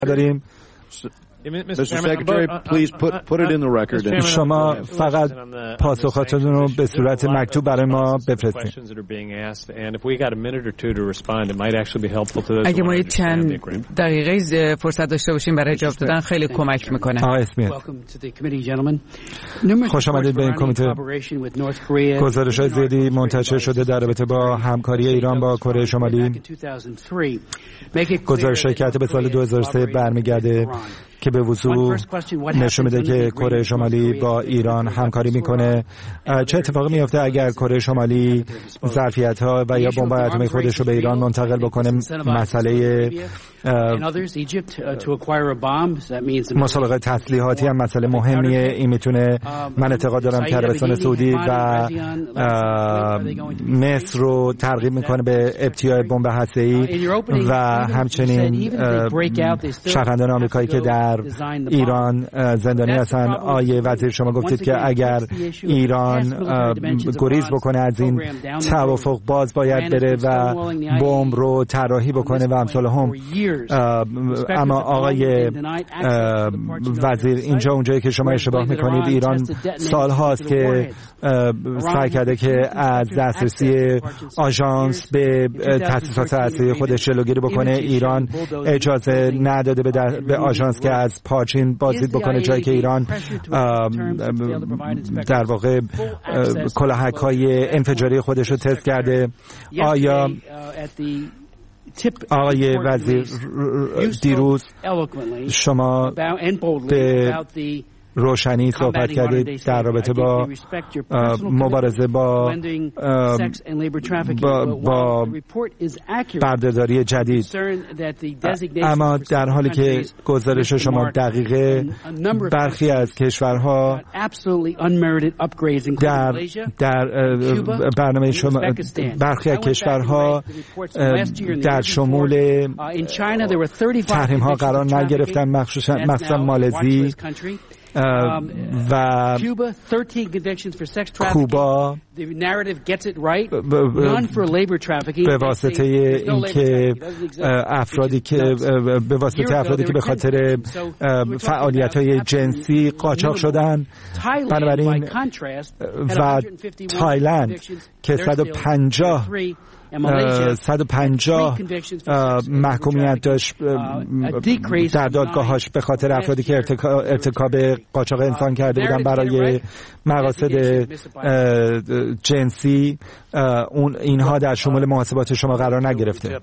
داریم. Mr. Secretary, please put it in the record. شما فقط پاسخاتتون رو به صورت مکتوب برای ما بفرستید. اگه ما چند دقیقه فرصت داشته باشیم برای جواب دادن خیلی کمک میکنه. خوش آمدید به این کمیته. گزارش‌های زیادی منتشر شده در رابطه با همکاری ایران با کره شمالی. گزارش‌هایی که به سال 2003 برمیگرده که به وضوح نشون میده که کره شمالی با ایران همکاری میکنه. چه اتفاقی میفته اگر کره شمالی ظرفیت‌ها و یا بمب‌های اتمی خودش رو به ایران منتقل بکنه؟ مسئله مسابقه تسلیحاتی هم مسئله مهمیه. این میتونه، من اعتقاد دارم که عربستان سعودی و مصر رو ترغیب میکنه به ابتیاع بمب هسته‌ای و همچنین شهروندان آمریکایی که در ایران زندانی هستن. آیه وزیر، شما گفتید که اگر ایران گریز بکنه از این توافق باز باید بره و بمب رو طراحی بکنه و امثال هم. اما آقای وزیر، اینجا اونجایی که شما اشتباه میکنید. ایران سال هاست که سعی کرده که از دسترسی آژانس به تأسیسات هسته‌ای خودش جلوگیری بکنه. ایران اجازه نداده به آژانس که از پارچین بازدید بکنه، جایی که ایران در واقع کلاهک‌های انفجاری خودش رو تست کرده. آیا آقای وزیر، دیروز شما به روشنی صحبت کردید در رابطه با مبارزه با بردهداری جدید، اما در حالی که گزارش شما دقیقه، برخی از کشورها در برنامه شما، برخی از کشورها در شمول تحریم ها قرار نگرفتن، مخصوصا مالزی و کوبا به واسطه اینکه افرادی که به خاطر فعالیت‌های جنسی قاچاق شدن. بنابراین و تایلند که 150 محکومیت داشت در دادگاهاش به خاطر افرادی که ارتکاب قاچاق انسان کرده بودن برای مقاصد جنسی، اینها در شمول محاسبات شما قرار نگرفته.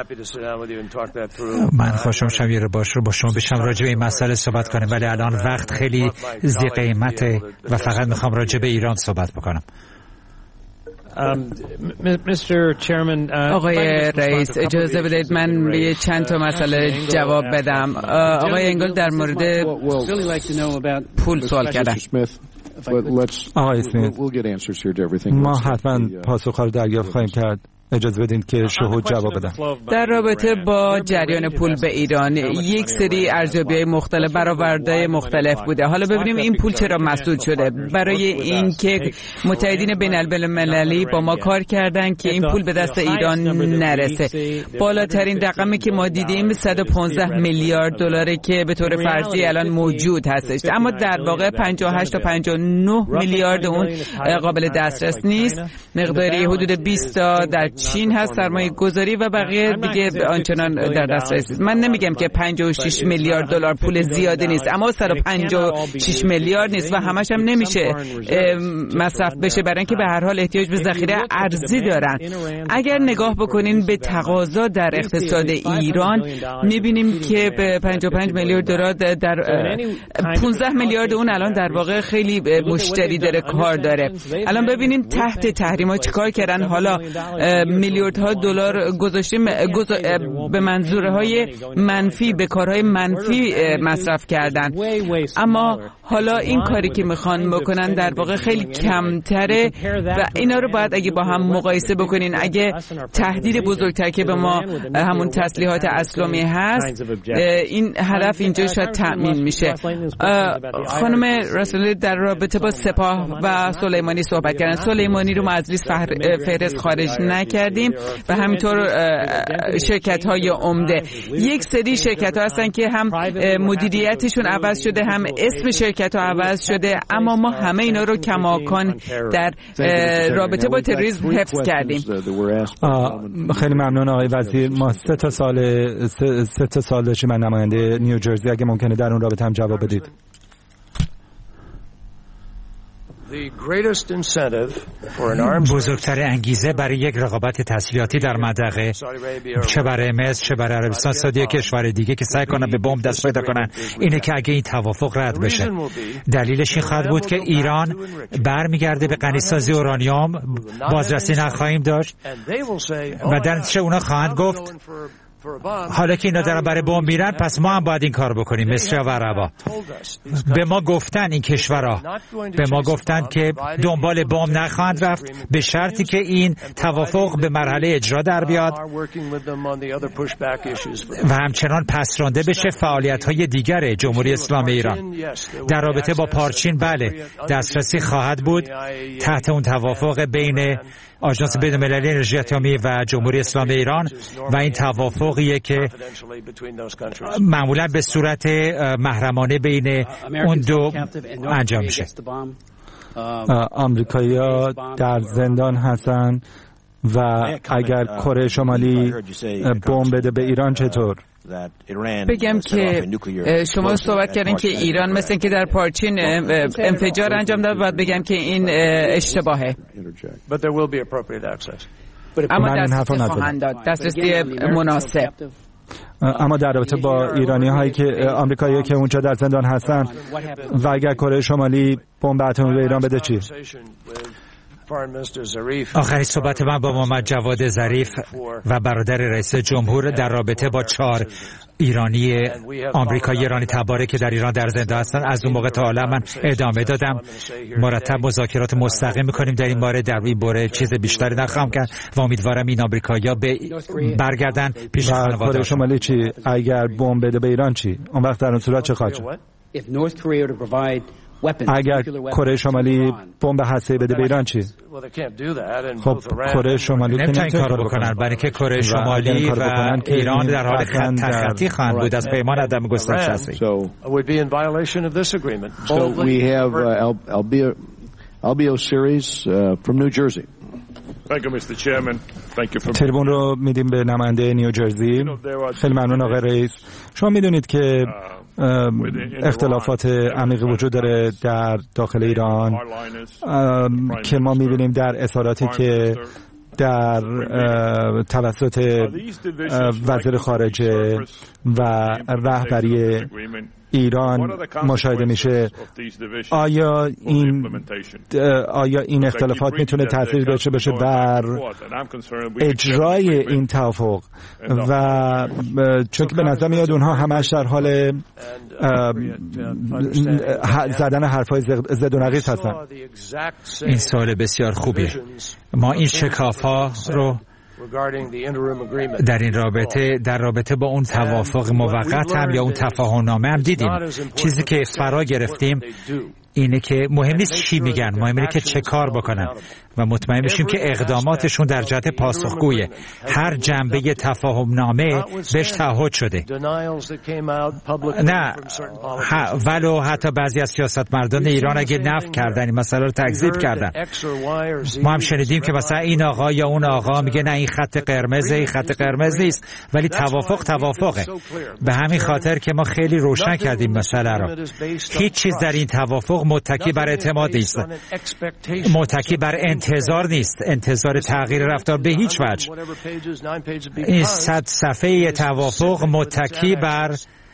من خوشم شب با شما بشم راجع به این مسئله صحبت کنیم، ولی الان وقت خیلی ذی قیمته و فقط میخوام راجع به ایران صحبت بکنم. آقای رئیس، اجازه بدهید من به چند تا مسئله جواب بدم. آقای انگل در مورد پول سوال کردن. آقای اسمیت، ما حتما پاسخ رو دریافت خواهیم کرد. اجازه بدین که شهود جواب بدن. در رابطه با جریان پول به ایران یک سری ارزیابی‌های مختلف، برآوردهای مختلف بوده. حالا ببینیم این پول چرا مسدود شده. برای اینکه متحدین بین‌المللی با ما کار کردن که این پول به دست ایران نرسه. بالاترین رقمی که ما دیدیم 115 میلیارد دلاره که به طور فرضی الان موجود هستش، اما در واقع 58 تا 59 میلیارد اون قابل دسترس نیست. مقداری حدود 20 تا در چین هست سرمایه گذاری و بقیه دیگه آنچنان در دسترس نیست. من نمیگم که 56 میلیارد دلار پول زیادی نیست، اما 156 میلیارد نیست و همش هم نمیشه مصرف بشه، برای اینکه به هر حال احتیاج به ذخیره ارزی دارن. اگر نگاه بکنین به تقاضا در اقتصاد ایران، میبینیم که به 55 میلیارد دلار در 15 میلیارد اون الان در واقع خیلی مشتری داره، کار داره. الان ببینیم تحت تحریم‌ها چیکار کردن. حالا میلیاردها دلار گذاشتیم به منظورهای منفی، به کارهای منفی مصرف کردن، اما حالا این کاری که میخوان بکنن در واقع خیلی کمتره و اینا رو باید اگه با هم مقایسه بکنین. اگه تهدید بزرگتر که به ما همون تسلیحات اسلامی هست، این هدف اینجا شاید تأمین میشه. خانم رسولی در رابطه با سپاه و سلیمانی صحبت کردن. سلیمانی رو مجلس فهرست خارج نکرد کردیم و همینطور شرکت‌های عمده. یک سری شرکت‌ها هستن که هم مدیریتشون عوض شده، هم اسم شرکت‌ها عوض شده، اما ما همه اینا رو کماکان در رابطه با تروریسم حفظ کردیم. خیلی ممنون آقای وزیر. ما 3 تا سال داشتیم. من نماینده نیوجرسی، اگه ممکنه در اون رابطه هم جواب بدید. بزرگترین انگیزه برای یک رقابت تسلیحاتی در منطقه، چه برای مصر چه برای عربستان سعودی کشور دیگه که سعی کنن به بمب دست پیدا کنن، اینه که اگه این توافق رد بشه، دلیلش این خواهد بود که ایران برمیگرده به غنیسازی اورانیوم، بازرسی نخواهیم داشت و در نتیجه اونا خواهند گفت حالا که اینا دارن برای بمب میرن، پس ما هم باید این کار بکنیم. مصر و عربا به ما گفتن، این کشورها به ما گفتن که دنبال بمب نخواهند رفت به شرطی که این توافق به مرحله اجرا در بیاد و همچنان پسرانده بشه فعالیت‌های دیگر جمهوری اسلامی ایران. در رابطه با پارچین بله دسترسی خواهد بود تحت اون توافق بین آژانس بین‌المللی انرژی اتمی و جمهوری اسلامی ایران و این توافقیه که معمولا به صورت محرمانه بین اون دو انجام میشه. آمریکایی‌ها در زندان هستن و اگر کره شمالی بمب بده به ایران چطور؟ بگم که شما صحبت کردین که ایران مثل که در پارچین انفجار انجام داد، باید بگم که این اشتباهه، اما دسترسی خواهند داد، دسترسی مناسب. اما در رابطه با ایرانی هایی که آمریکایی که اونجا در زندان هستن و اگر کره شمالی بمب اتمی به ایران بده چی؟ آخرین صحبت من با محمد جواد ظریف و برادر رئیس جمهور در رابطه با 4 ایرانی آمریکایی ایرانی تباره که در ایران در زندان هستن، از اون موقع تا حالا من ادامه دادم. مرتب مذاکرات مستقیم می‌کنیم در این باره، در این باره چیز بیشتری نخواهم کرد و امیدوارم این آمریکایی‌ها برگردن پیش خانواده‌هاشون. کره شمالی چی؟ اگر بمب بده به ایران چی؟ اون وقت در اون صورت چه خواهد شد؟ اگر کره شمالی بمب هسته‌ای بده به ایران چی؟ خب کره شمالی نمیتونن این کارو بکنن، برای که کره شمالی و ایران در حال خطی خواهند بود از پیمان عدم گسترش هسته‌ای. So we have Albio Series from New Jersey. Thank you, Mr. Chairman. Thank you for... تلفن رو میدیم به نماینده نیوجرسی. خیلی ممنون آقای رئیس. شما میدونید که اختلافات عمیقی وجود داره در داخل ایران که ما میبینیم در اظهاراتی که در توسط وزیر خارجه و رهبری ایران مشاهده میشه. آیا این اختلافات میتونه تاثیر داشته باشه بر اجرای این توافق؟ و چون که به نظر میاد اونها همش در حال زدن حرفای زد و نقیص هستن. این سوال بسیار خوبیه. ما این شکاف‌ها رو در رابطه با اون توافق موقت هم یا اون تفاهم‌نامه هم دیدیم. چیزی که فرا گرفتیم اینه که مهم نیست چی میگن، مهم اینه که چه کار بکنن و مطمئن بشیم که اقداماتشون در جهت پاسخگویه. هر جنبه تفاهم‌نامه بهش تعهد شده. نه ولو حتی بعضی از سیاستمداران ایران اگه نفی کردن این مسئله رو تکذیب کردن. ما هم شنیدیم که مثلا این آقا یا اون آقا میگه نه این خط قرمزه، این خط قرمز نیست، ولی توافقه. به همین خاطر که ما خیلی روشن کردیم مسئله رو. هیچ چیز در این توافق متکی بر اعتماد نیست، متکی بر انتظار نیست، انتظار تغییر رفتار به هیچ وجه. این 100 صفحه توافق متکی بر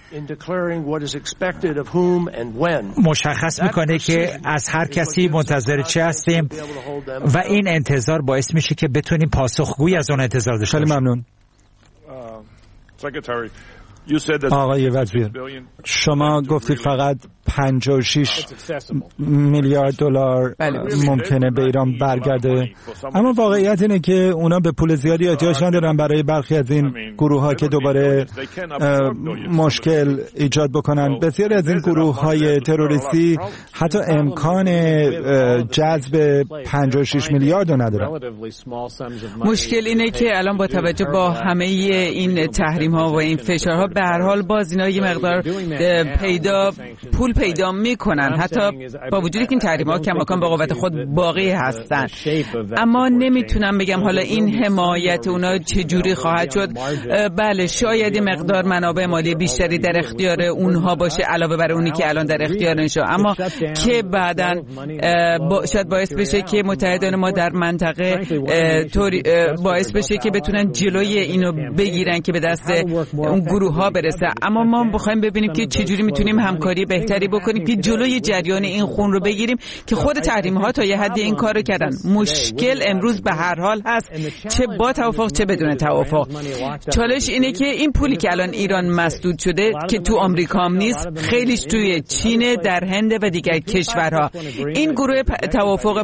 مشخص میکنه که از هر کسی منتظر چه هستیم و این انتظار باعث میشه که بتونیم پاسخگویی از اون انتظار داشته باشیم. ممنون. آقای وزیر، شما گفتید فقط 56 میلیارد دلار ممکنه به ایران برگرده، اما واقعیت اینه که اونا به پول زیادی احتیاج ندارن برای برخی از این گروه ها که دوباره مشکل ایجاد بکنن. بسیاری از این گروه های تروریستی حتی امکان جذب 56 میلیارد رو ندارن. مشکل اینه که الان با توجه با همه این تحریم ها و این فشارها به هر حال باز اینا یه مقدار پول پیدا میکنن، حتی با وجودی که این تحریم ها کماکان به قوت خود باقی هستن. اما نمیتونم بگم حالا این حمایت اونا چجوری خواهد شد. بله شاید مقدار منابع مالی بیشتری در اختیار اونها باشه علاوه بر اونی که الان در اختیار نشه، اما که بعداً شاید باعث بشه که متحدان ما در منطقه باعث بشه که بتونن جلوی اینو بگیرن که به دست اون گروه ها برسه. اما ما بخوایم ببینیم که چجوری میتونیم همکاری بهتری بکنیم که جلوی جریان این خون رو بگیریم که خود تحریم ها تا یه حدی این کارو کردن. مشکل امروز به هر حال هست، چه با توافق چه بدون توافق. چالش اینه که این پولی که الان ایران مسدود شده که تو آمریکا هم نیست، خیلیش توی چین، در هند و دیگر کشورها. این گروه توافق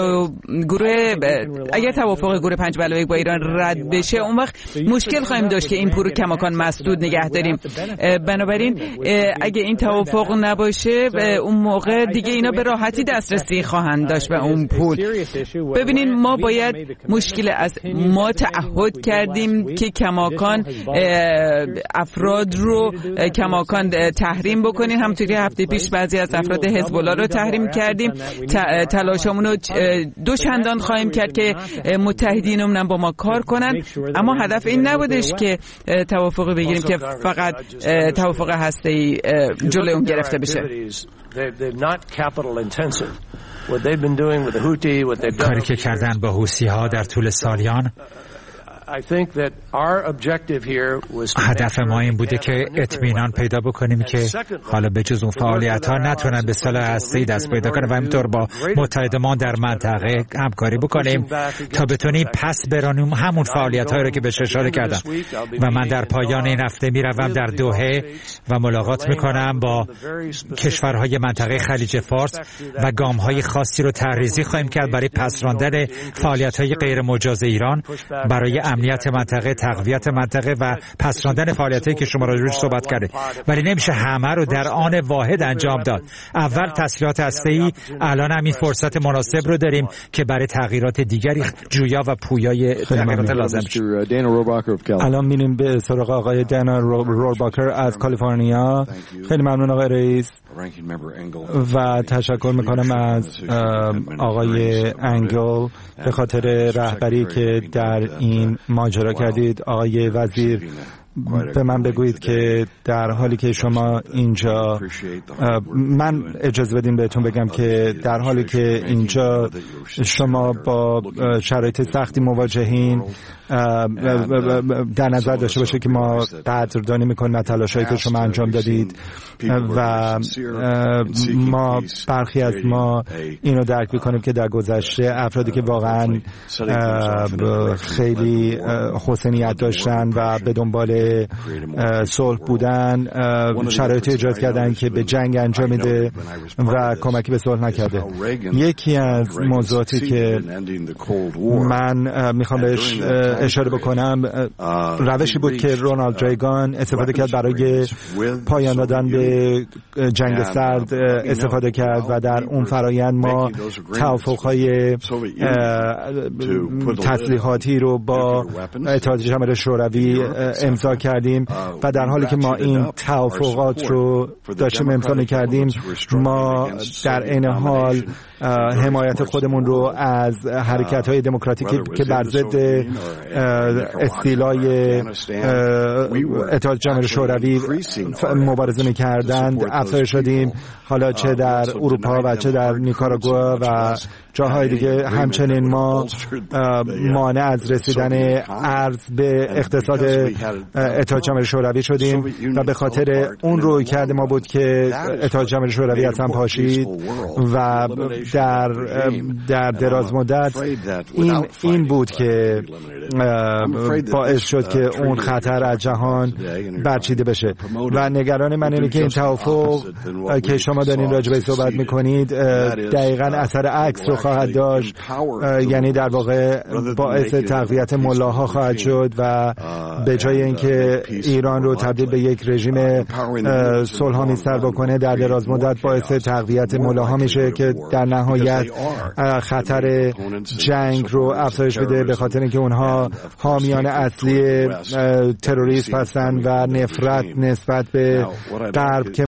اگر توافق گروه 5+1 با ایران رد بشه، اون وقت مشکل خواهیم داشت که این پول رو کماکان مسدود نگه داریم. بنابراین اگه این توافق نباشه، اون موقع دیگه اینا به راحتی دسترسی خواهند داشت به اون پول. ببینین ما باید مشکل از ما تعهد کردیم که کماکان افراد رو کماکان تحریم بکنیم. همونطور که هفته پیش بعضی از افراد حزب الله رو تحریم کردیم. تلاشمون رو دوچندان خواهیم کرد که متحدینمون هم با ما کار کنن، اما هدف این نبودش که توافق بگیریم که فقط توافق هسته‌ای جلوی اون گرفته بشه. کاری که کردن با حوثی ها در طول سالیان، هدف ما این بوده که اطمینان پیدا بکنیم که حالا به جز اون فعالیت ها نتونن به سلاح هسته‌ای دست پیدا کنن و همینطور با متحدمان در منطقه همکاری بکنیم تا بتونیم پس برانیم همون فعالیت هایی رو که بهش اشاره کردم. و من در پایان این هفته میروم در دوحه و ملاقات میکنم با کشورهای منطقه خلیج فارس و گام های خاصی رو طرحریزی خواهیم کرد برای پس راندن فعالیت های غیر مجاز ایران، برای امنیت منطقه، تقویت منطقه و پس راندن فعالیتایی که شما راجعش صحبت کردید. ولی نمیشه همه رو در آن واحد انجام داد. اول تسلیحات هسته‌ای، الان هم این فرصت مناسب رو داریم که برای تغییرات دیگری جویا و پویای تغییرات لازم شه. الان میریم به سراغ آقای دانا رورباکر از کالیفرنیا. خیلی ممنون آقای رئیس و تشکر میکنم از آقای انگل به خاطر رهبری که در این ماجرا کردید. آقای وزیر، به من بگویید که در حالی که شما اینجا، من اجازه بدین بهتون بگم که در حالی که اینجا شما با شرایط سختی مواجهین، در نظر داشته باشه که ما قدردانی میکنیم از تلاشایی که شما انجام دادید و ما برخی از ما اینو درک میکنیم که در گذشته افرادی که واقعا خیلی حسنیت داشتن و به دنبال صلح بودن، شرایط ایجاد کردن که به جنگ انجام میده و کمکی به صلح نکرده. یکی از موضوعاتی که من میخوام بهش اشاره بکنم روشی بود که رونالد ریگان استفاده کرد برای پایان دادن به جنگ سرد استفاده کرد و در اون فرایند ما توافق‌های تسلیحاتی رو با اتحادیه جماهیر شوروی امضا کردیم و در حالی که ما این توافقات رو داشتیم امضا می‌کردیم، ما در عین حال حمایت خودمون رو از حرکت‌های دموکراتیکی که بر ضد استیلای اتحاد جماهیر شوروی مبارزه می‌کردند افزایش دادیم، حالا چه در اروپا و چه در نیکاراگوآ و جاهای دیگه. همچنین ما مانع از رسیدن ارز به اقتصاد اتحاد جماهیر شوروی شدیم و به خاطر اون رویکرد ما بود که اتحاد جماهیر شوروی از هم پاشید و در دراز مدت این بود که باعث شد که اون خطر از جهان برچیده بشه و نگران من اینه که این توافق که شما دارین راجع بهش صحبت میکنید دقیقاً اثر عکس رو خواهد داشت، یعنی در واقع باعث تقویت ملاها خواهد شد و به جای اینکه ایران رو تبدیل به یک رژیم صلح‌آمیزتر بکنه در دراز مدت باعث تقویت ملاها میشه که در نهایت خطر جنگ رو افزایش بده، به خاطر اینکه اونها حامیان اصلی تروریسم هستن و نفرت نسبت به غرب که